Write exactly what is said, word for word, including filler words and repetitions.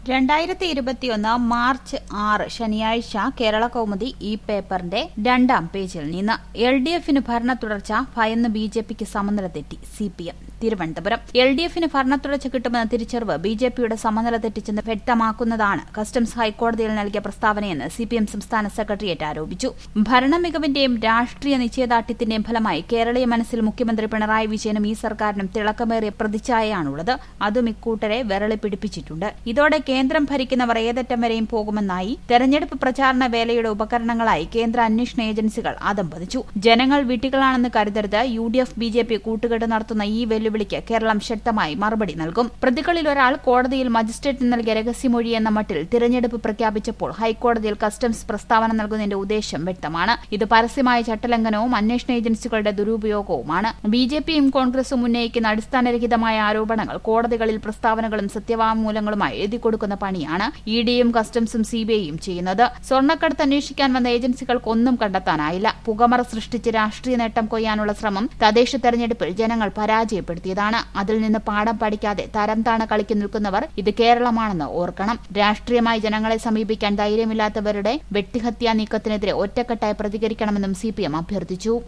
രണ്ടായിരത്തി ഇരുപത്തിയൊന്ന് മാർച്ച് ആറ് ശനിയാഴ്ച കേരള കൗമുദി ഈ പേപ്പറിന്റെ രണ്ടാം പേജിൽ നിന്ന് എൽ ഡി എഫിന് ഭരണ തുടർച്ച ഭയന്ന് ബി ജെ പിക്ക് സമനില തെറ്റി C P M Thiruvananthapuram L D എഫിന് ഭരണത്തുടർച്ച കിട്ടുമെന്ന തിരിച്ചറിവ് ബി ജെ പിയുടെ സമനില തെറ്റിച്ചെന്ന് വ്യക്തമാക്കുന്നതാണ് കസ്റ്റംസ് ഹൈക്കോടതിയിൽ നൽകിയ പ്രസ്താവനയെന്ന് സി പി എം സംസ്ഥാന സെക്രട്ടേറിയറ്റ് ആരോപിച്ചു. ഭരണ മികവിന്റെയും രാഷ്ട്രീയ നിശ്ചയദാർഢ്യത്തിന്റെയും ഫലമായി കേരളീയ മനസ്സിൽ മുഖ്യമന്ത്രി പിണറായി വിജയനും ഈ സർക്കാരിനും തിളക്കമേറിയ പ്രതിച്ഛായയാണുള്ളത്. അതും ഇക്കൂട്ടരെ വിരളി പിടിപ്പിച്ചിട്ടുണ്ട്. ഇതോടെ കേന്ദ്രം ഭരിക്കുന്നവർ ഏതറ്റം വരെയും പോകുമെന്നായി തെരഞ്ഞെടുപ്പ് പ്രചാരണ വേലയുടെ ഉപകരണങ്ങളായി കേന്ദ്ര അന്വേഷണ ഏജൻസികൾ അതംപതിച്ചു. ജനങ്ങൾ വിട്ടികളാണെന്ന് കരുതരുത്. U D F B J P കൂട്ടുകെട്ട് നടത്തുന്ന ഈ വെല്ലുവിളിക്ക് കേരളം ശക്തമായി മറുപടി നൽകും. പ്രതികളിൽ ഒരാൾ കോടതിയിൽ മജിസ്ട്രേറ്റിന് നൽകിയ രഹസ്യമൊഴി എന്ന മട്ടിൽ തിരഞ്ഞെടുപ്പ് പ്രഖ്യാപിച്ചപ്പോൾ ഹൈക്കോടതിയിൽ കസ്റ്റംസ് പ്രസ്താവന നൽകുന്നതിന്റെ ഉദ്ദേശം വ്യക്തമാണ്. ഇത് പരസ്യമായ ചട്ടലംഘനവും അന്വേഷണ ഏജൻസികളുടെ ദുരുപയോഗവുമാണ്. ബി ജെ പിയും കോൺഗ്രസും ഉന്നയിക്കുന്ന അടിസ്ഥാനരഹിതമായ ആരോപണങ്ങൾ കോടതികളിൽ പ്രസ്താവനകളും സത്യവാങ്മൂലങ്ങളുമായി എഴുതിക്കൊടുക്കുന്ന പണിയാണ് ഇ ഡിയും കസ്റ്റംസും സി ബി ഐയും ചെയ്യുന്നത്. സ്വർണ്ണക്കടത്ത് അന്വേഷിക്കാൻ വന്ന ഏജൻസികൾക്കൊന്നും കണ്ടെത്താനായില്ല. പുകമറ സൃഷ്ടിച്ച് രാഷ്ട്രീയ നേട്ടം കൊയ്യാനുള്ള ശ്രമം തദ്ദേശ തെരഞ്ഞെടുപ്പിൽ ജനങ്ങൾ പരാജയപ്പെടുത്തിയതാണ്. അതിൽ നിന്ന് പാഠം പഠിക്കാതെ തരം താണ കളിക്ക് നിൽക്കുന്നവർ ഇത് കേരളമാണെന്ന് ഓർക്കണം. രാഷ്ട്രീയമായി ജനങ്ങളെ സമീപിക്കാൻ ധൈര്യമില്ലാത്തവരുടെ വെട്ടിഹത്യാ നീക്കത്തിനെതിരെ ഒറ്റക്കെട്ടായി പ്രതികരിക്കണമെന്നും സി പി എം അഭ്യർത്ഥിച്ചു.